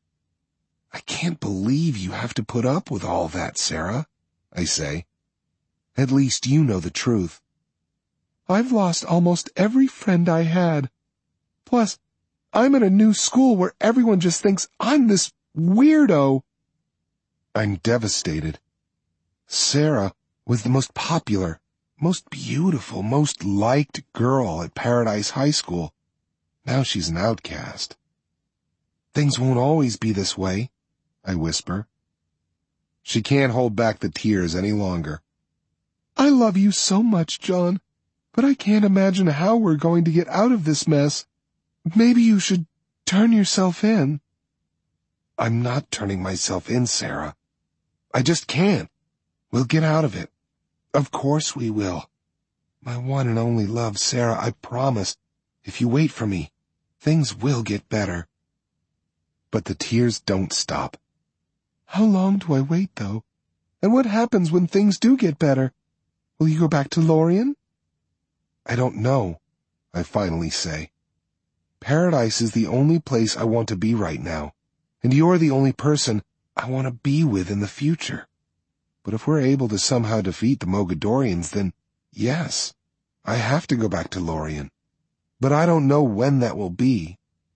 I can't believe you have to put up with all that, Sarah, I say. At least you know the truth. I've lost almost every friend I had. Plus, I'm in a new school where everyone just thinks I'm this weirdo. I'm devastated. Sarah was the most popular, most beautiful, most liked girl at Paradise High School. Now she's an outcast. Things won't always be this way, I whisper. She can't hold back the tears any longer. I love you so much, John, but I can't imagine how we're going to get out of this mess. Maybe you should turn yourself in. I'm not turning myself in, Sarah. I just can't. We'll get out of it. Of course we will. My one and only love, Sarah, I promise. If you wait for me, things will get better. But the tears don't stop. How long do I wait, though? And what happens when things do get better? Will you go back to Lorien? I don't know, I finally say. Paradise is the only place I want to be right now, and you're the only person I want to be with in the future. But if we're able to somehow defeat the Mogadorians, then yes, I have to go back to Lorien. But I don't know when that will be.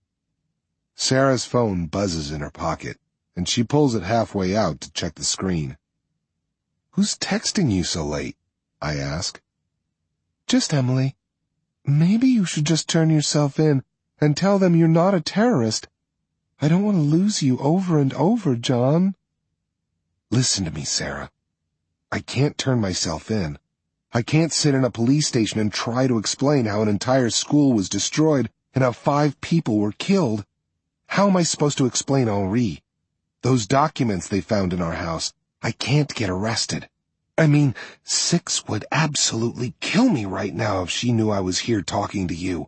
Sarah's phone buzzes in her pocket, and she pulls it halfway out to check the screen. Who's texting you so late? I ask. Just Emily. Maybe you should just turn yourself in and tell them you're not a terrorist. I don't want to lose you over and over, John. Listen to me, Sarah. I can't turn myself in. I can't sit in a police station and try to explain how an entire school was destroyed and how 5 people were killed. How am I supposed to explain Henri? Those documents they found in our house. I can't get arrested. I mean, Six would absolutely kill me right now if she knew I was here talking to you.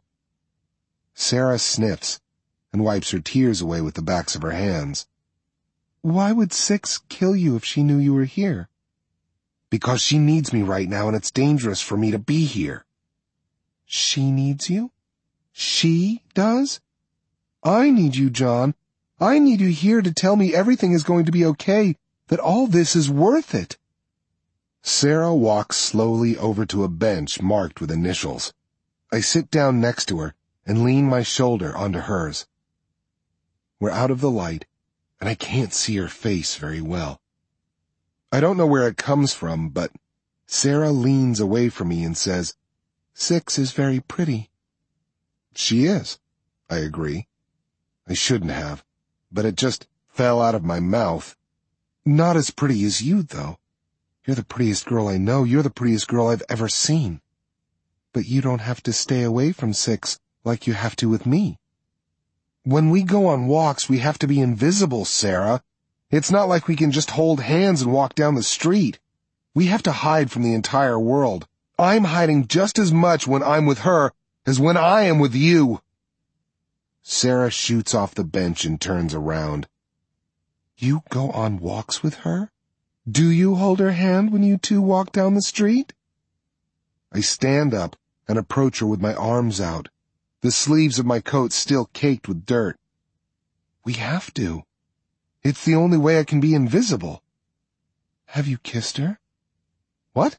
Sarah sniffs and wipes her tears away with the backs of her hands. Why would Six kill you if she knew you were here? Because she needs me right now and it's dangerous for me to be here. She needs you? She does? I need you, John. I need you here to tell me everything is going to be okay, that all this is worth it. Sarah walks slowly over to a bench marked with initials. I sit down next to her and lean my shoulder onto hers. We're out of the light, and I can't see her face very well. I don't know where it comes from, but Sarah leans away from me and says, Six is very pretty. She is, I agree. I shouldn't have, but it just fell out of my mouth. Not as pretty as you, though. You're the prettiest girl I know. You're the prettiest girl I've ever seen. But you don't have to stay away from Six like you have to with me. When we go on walks, we have to be invisible, Sarah. It's not like we can just hold hands and walk down the street. We have to hide from the entire world. I'm hiding just as much when I'm with her as when I am with you. Sarah shoots off the bench and turns around. You go on walks with her? Do you hold her hand when you two walk down the street? I stand up and approach her with my arms out, the sleeves of my coat still caked with dirt. We have to. It's the only way I can be invisible. Have you kissed her? What?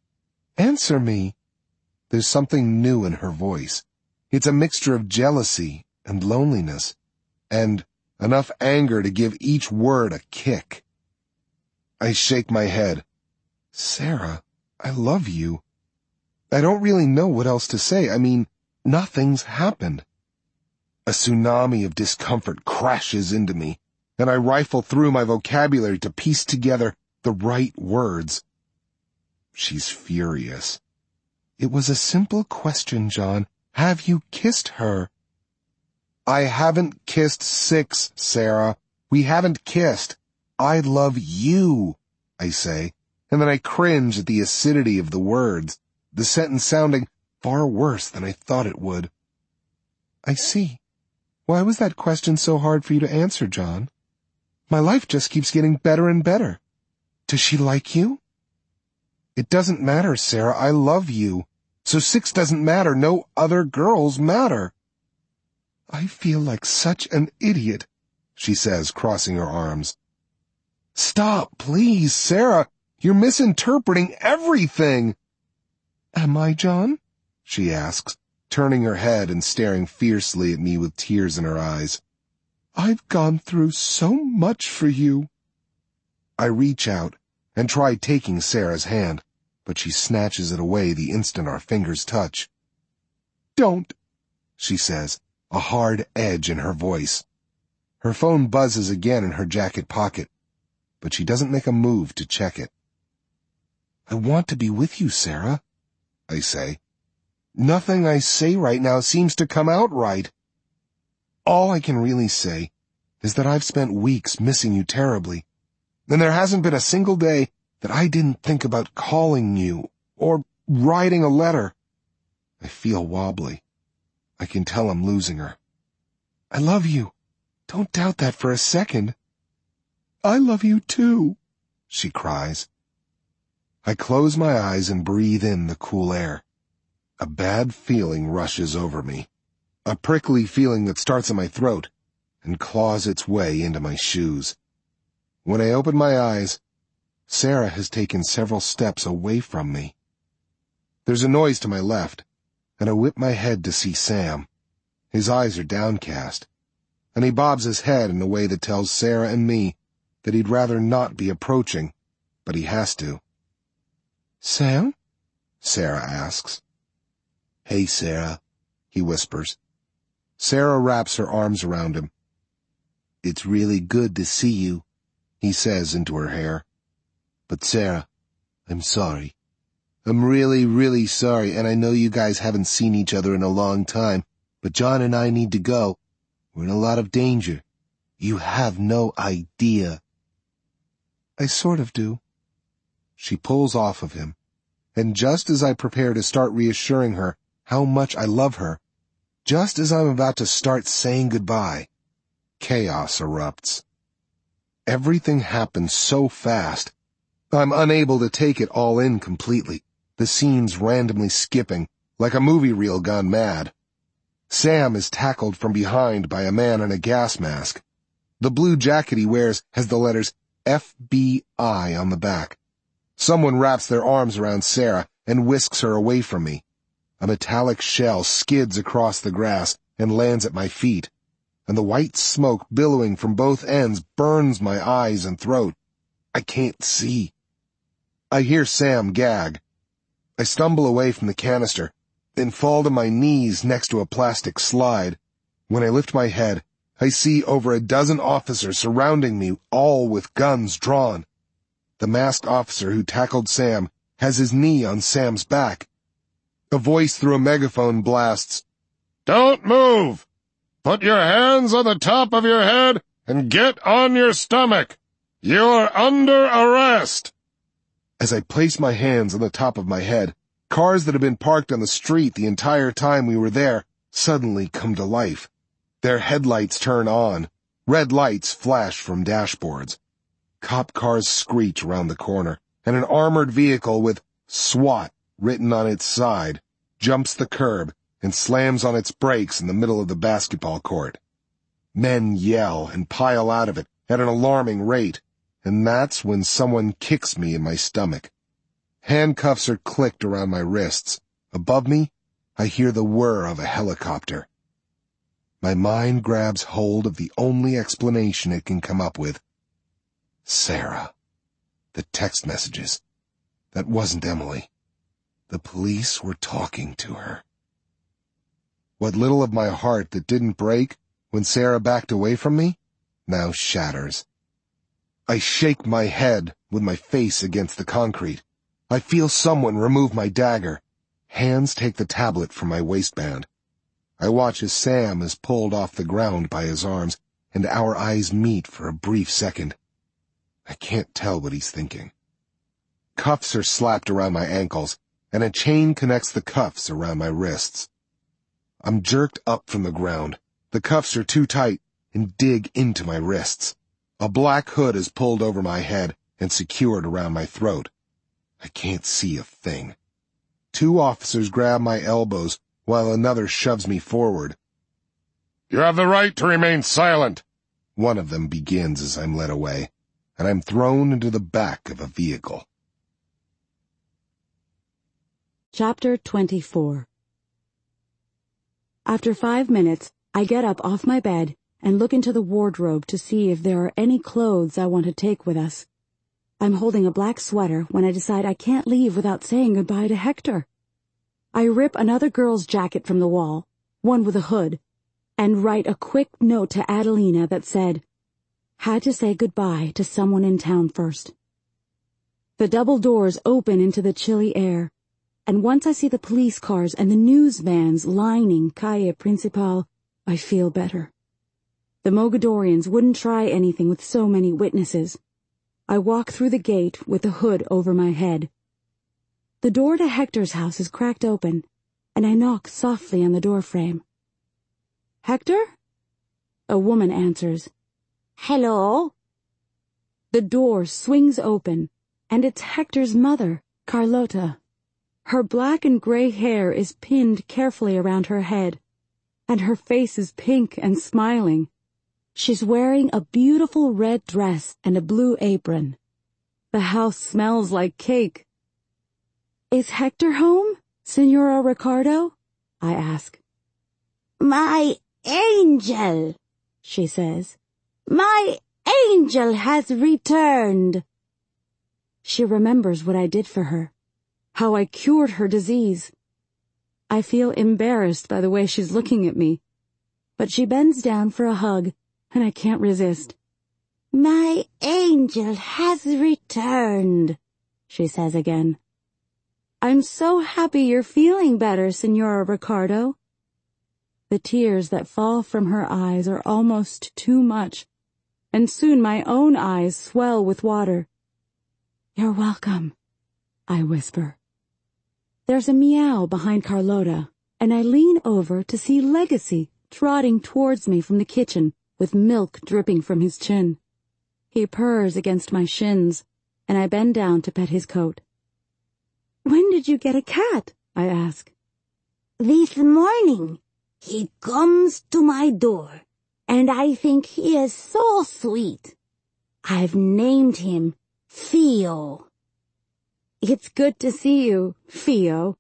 Answer me. There's something new in her voice. It's a mixture of jealousy and loneliness, and enough anger to give each word a kick. I shake my head. Sarah, I love you. I don't really know what else to say. I mean, nothing's happened. A tsunami of discomfort crashes into me, and I rifle through my vocabulary to piece together the right words. She's furious. It was a simple question, John. Have you kissed her? I haven't kissed Six, Sarah. We haven't kissed. I love you, I say, and then I cringe at the acidity of the words, the sentence sounding far worse than I thought it would. I see. Why was that question so hard for you to answer, John? My life just keeps getting better and better. Does she like you? It doesn't matter, Sarah. I love you. So Six doesn't matter. No other girls matter. I feel like such an idiot, she says, crossing her arms. Stop, please, Sarah. You're misinterpreting everything. Am I, John? She asks, turning her head and staring fiercely at me with tears in her eyes. I've gone through so much for you. I reach out and try taking Sarah's hand, but she snatches it away the instant our fingers touch. "Don't," she says, a hard edge in her voice. Her phone buzzes again in her jacket pocket, but she doesn't make a move to check it. "I want to be with you, Sarah," I say. "Nothing I say right now seems to come out right. All I can really say is that I've spent weeks missing you terribly, and there hasn't been a single day that I didn't think about calling you or writing a letter." I feel wobbly. I can tell I'm losing her. "I love you. Don't doubt that for a second." "I love you too," she cries. I close my eyes and breathe in the cool air. A bad feeling rushes over me. A prickly feeling that starts in my throat and claws its way into my shoes. When I open my eyes, Sarah has taken several steps away from me. There's a noise to my left, and I whip my head to see Sam. His eyes are downcast, and he bobs his head in a way that tells Sarah and me that he'd rather not be approaching, but he has to. "Sam?" Sarah asks. "Hey, Sarah," he whispers. Sarah wraps her arms around him. "It's really good to see you," he says into her hair. "But Sarah, I'm sorry. I'm really, really sorry, and I know you guys haven't seen each other in a long time, but John and I need to go. We're in a lot of danger. You have no idea." "I sort of do." She pulls off of him, and just as I prepare to start reassuring her how much I love her, just as I'm about to start saying goodbye, chaos erupts. Everything happens so fast, I'm unable to take it all in completely, the scenes randomly skipping, like a movie reel gone mad. Sam is tackled from behind by a man in a gas mask. The blue jacket he wears has the letters FBI on the back. Someone wraps their arms around Sarah and whisks her away from me. A metallic shell skids across the grass and lands at my feet, and the white smoke billowing from both ends burns my eyes and throat. I can't see. I hear Sam gag. I stumble away from the canister, then fall to my knees next to a plastic slide. When I lift my head, I see over a dozen officers surrounding me, all with guns drawn. The masked officer who tackled Sam has his knee on Sam's back. A voice through a megaphone blasts, "Don't move! Put your hands on the top of your head and get on your stomach! You're under arrest!" As I place my hands on the top of my head, cars that have been parked on the street the entire time we were there suddenly come to life. Their headlights turn on. Red lights flash from dashboards. Cop cars screech around the corner, and an armored vehicle with SWAT written on its side jumps the curb and slams on its brakes in the middle of the basketball court. Men yell and pile out of it at an alarming rate, and that's when someone kicks me in my stomach. Handcuffs are clicked around my wrists. Above me, I hear the whir of a helicopter. My mind grabs hold of the only explanation it can come up with. Sarah. The text messages. That wasn't Emily. The police were talking to her. What little of my heart that didn't break when Sarah backed away from me now shatters. I shake my head with my face against the concrete. I feel someone remove my dagger. Hands take the tablet from my waistband. I watch as Sam is pulled off the ground by his arms, and our eyes meet for a brief second. I can't tell what he's thinking. Cuffs are slapped around my ankles, and a chain connects the cuffs around my wrists. I'm jerked up from the ground. The cuffs are too tight and dig into my wrists. A black hood is pulled over my head and secured around my throat. I can't see a thing. Two officers grab my elbows while another shoves me forward. "You have the right to remain silent," one of them begins as I'm led away, and I'm thrown into the back of a vehicle. Chapter 24. After 5 minutes, I get up off my bed and look into the wardrobe to see if there are any clothes I want to take with us. I'm holding a black sweater when I decide I can't leave without saying goodbye to Hector. I rip another girl's jacket from the wall, one with a hood, and write a quick note to Adelina that said, "Had to say goodbye to someone in town first." The double doors open into the chilly air, and once I see the police cars and the news vans lining Calle Principal, I feel better. The Mogadorians wouldn't try anything with so many witnesses. I walk through the gate with the hood over my head. The door to Hector's house is cracked open, and I knock softly on the doorframe. "Hector?" A woman answers. Hello? The door swings open, and it's Hector's mother, Carlota. Her black and gray hair is pinned carefully around her head, and her face is pink and smiling. She's wearing a beautiful red dress and a blue apron. The house smells like cake. "Is Hector home, Senora Ricardo?" I ask. My angel, she says. My angel has returned. She remembers what I did for her, how I cured her disease. I feel embarrassed by the way she's looking at me, but she bends down for a hug, and I can't resist. My angel has returned, she says again. "I'm so happy you're feeling better, Senora Ricardo." The tears that fall from her eyes are almost too much, and soon my own eyes swell with water. "You're welcome," I whisper. There's a meow behind Carlota, and I lean over to see Legacy trotting towards me from the kitchen with milk dripping from his chin. He purrs against my shins, and I bend down to pet his coat. "When did you get a cat?" I ask. This morning, he comes to my door, and I think he is so sweet. I've named him Theo. "It's good to see you, Theo."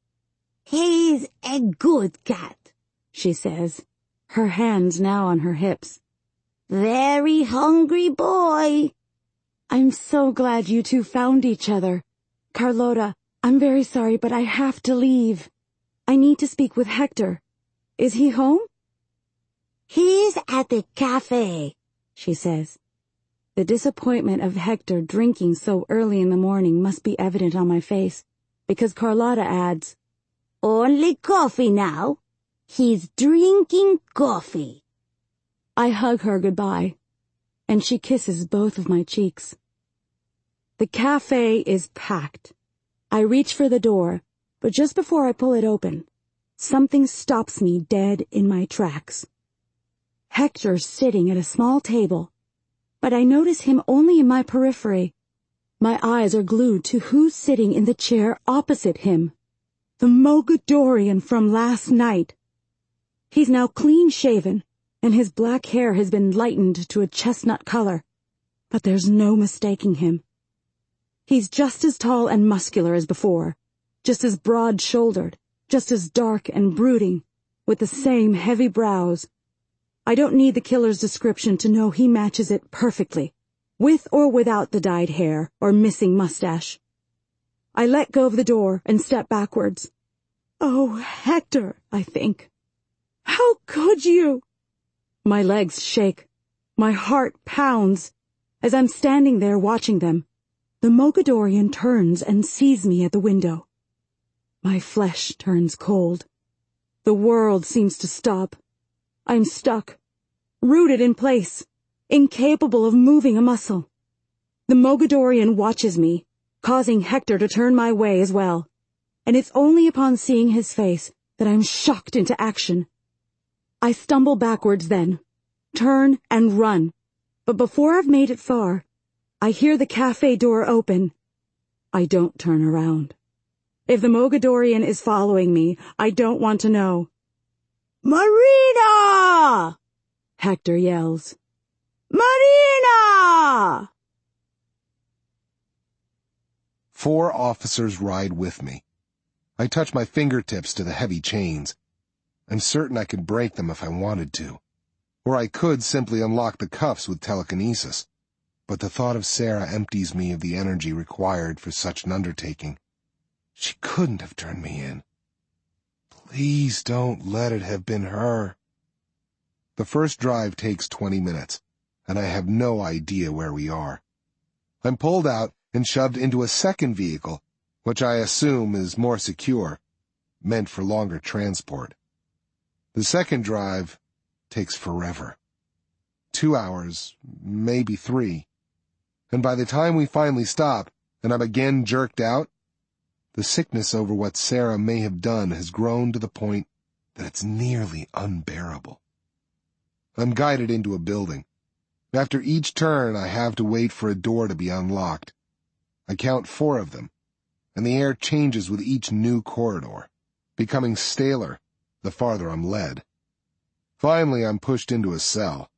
He's a good cat, she says, her hands now on her hips. Very hungry boy. "I'm so glad you two found each other. Carlota, I'm very sorry, but I have to leave. I need to speak with Hector. Is he home?" He's at the cafe, she says. The disappointment of Hector drinking so early in the morning must be evident on my face, because Carlota adds, Only coffee now. He's drinking coffee. I hug her goodbye, and she kisses both of my cheeks. The cafe is packed. I reach for the door, but just before I pull it open, something stops me dead in my tracks. Hector's sitting at a small table, but I notice him only in my periphery. My eyes are glued to who's sitting in the chair opposite him. The Mogadorian from last night. He's now clean-shaven, and his black hair has been lightened to a chestnut color, but there's no mistaking him. He's just as tall and muscular as before, just as broad-shouldered, just as dark and brooding, with the same heavy brows. I don't need the killer's description to know he matches it perfectly, with or without the dyed hair or missing mustache. I let go of the door and step backwards. "Oh, Hector," I think. "How could you?" My legs shake. My heart pounds. As I'm standing there watching them, the Mogadorian turns and sees me at the window. My flesh turns cold. The world seems to stop. I'm stuck, rooted in place, incapable of moving a muscle. The Mogadorian watches me, causing Hector to turn my way as well, and it's only upon seeing his face that I'm shocked into action. I stumble backwards then, turn and run, but before I've made it far, I hear the cafe door open. I don't turn around. If the Mogadorian is following me, I don't want to know. "Marina!" Hector yells. "Marina!" 4 officers ride with me. I touch my fingertips to the heavy chains. I'm certain I could break them if I wanted to. Or I could simply unlock the cuffs with telekinesis. but the thought of Sarah empties me of the energy required for such an undertaking. She couldn't have turned me in. Please don't let it have been her. The first drive takes 20 minutes, and I have no idea where we are. I'm pulled out and shoved into a second vehicle, which I assume is more secure, meant for longer transport. The second drive takes forever. 2 hours, maybe 3. And by the time we finally stop, and I'm again jerked out, the sickness over what Sarah may have done has grown to the point that it's nearly unbearable. I'm guided into a building. After each turn, I have to wait for a door to be unlocked. I count 4 of them, and the air changes with each new corridor, becoming staler the farther I'm led. Finally, I'm pushed into a cell.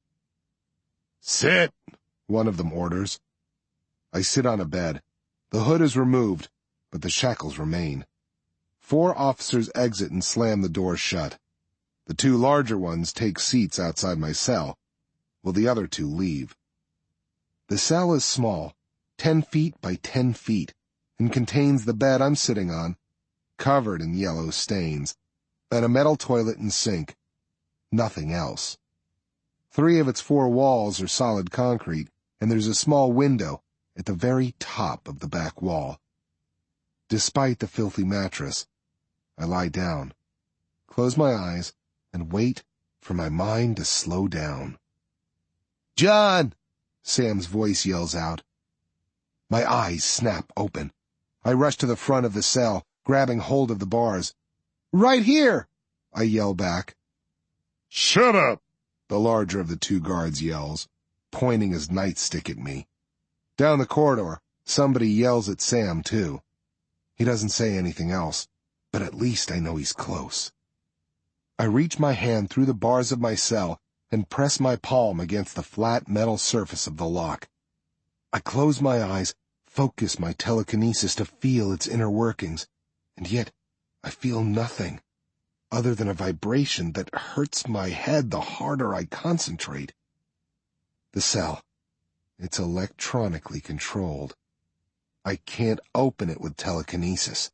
"Sit," one of them orders. I sit on a bed. The hood is removed, but the shackles remain. 4 officers exit and slam the door shut. The 2 larger ones take seats outside my cell, while the other 2 leave. The cell is small, 10 feet by 10 feet, and contains the bed I'm sitting on, covered in yellow stains, and a metal toilet and sink. Nothing else. 3 of its 4 walls are solid concrete, and there's a small window at the very top of the back wall. Despite the filthy mattress, I lie down, close my eyes, and wait for my mind to slow down. "John!" Sam's voice yells out. My eyes snap open. I rush to the front of the cell, grabbing hold of the bars. "Right here!" I yell back. "Shut up!" the larger of the 2 guards yells, pointing his nightstick at me. Down the corridor, somebody yells at Sam, too. He doesn't say anything else, but at least I know he's close. I reach my hand through the bars of my cell and press my palm against the flat metal surface of the lock. I close my eyes, focus my telekinesis to feel its inner workings, and yet I feel nothing other than a vibration that hurts my head the harder I concentrate. The cell. It's electronically controlled. I can't open it with telekinesis.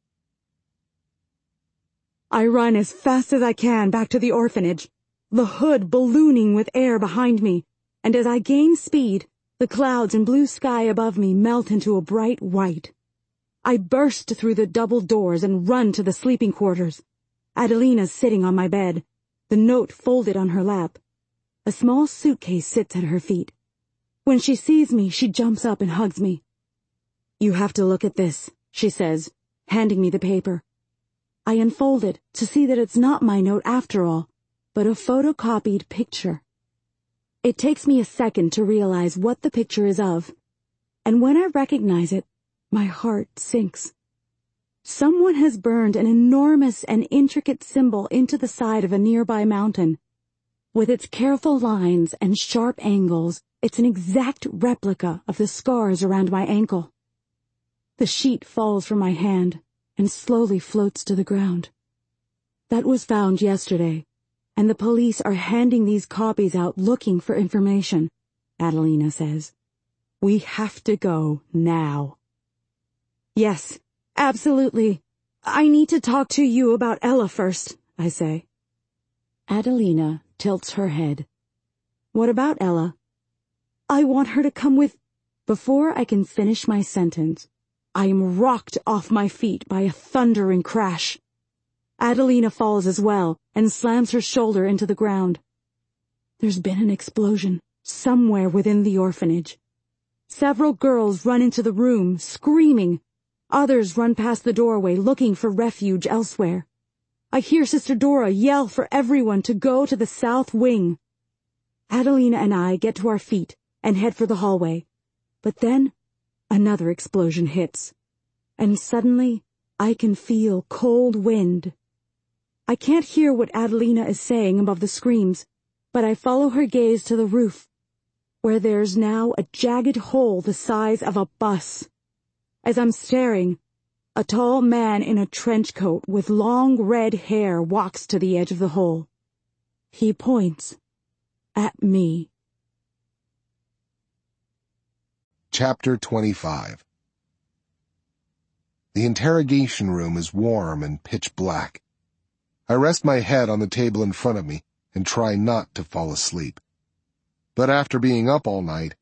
I run as fast as I can back to the orphanage, the hood ballooning with air behind me, and as I gain speed, the clouds and blue sky above me melt into a bright white. I burst through the double doors and run to the sleeping quarters. Adelina's sitting on my bed, the note folded on her lap. A small suitcase sits at her feet. When she sees me, she jumps up and hugs me. "You have to look at this," she says, handing me the paper. I unfold it to see that it's not my note after all, but a photocopied picture. It takes me a second to realize what the picture is of, and when I recognize it, my heart sinks. Someone has burned an enormous and intricate symbol into the side of a nearby mountain. With its careful lines and sharp angles, it's an exact replica of the scars around my ankle. The sheet falls from my hand and slowly floats to the ground. That was found yesterday, and the police are handing these copies out looking for information, Adelina says. We have to go now. Yes, absolutely. I need to talk to you about Ella first, I say. Adelina tilts her head. What about Ella? I want her to come with... Before I can finish my sentence, I am rocked off my feet by a thundering crash. Adelina falls as well and slams her shoulder into the ground. There's been an explosion somewhere within the orphanage. Several girls run into the room, screaming. Others run past the doorway looking for refuge elsewhere. I hear Sister Dora yell for everyone to go to the south wing. Adelina and I get to our feet and head for the hallway. But then another explosion hits, and suddenly I can feel cold wind. I can't hear what Adelina is saying above the screams, but I follow her gaze to the roof, where there's now a jagged hole the size of a bus. As I'm staring, a tall man in a trench coat with long red hair walks to the edge of the hole. He points at me. Chapter 25. The interrogation room is warm and pitch black. I rest my head on the table in front of me and try not to fall asleep. But after being up all night,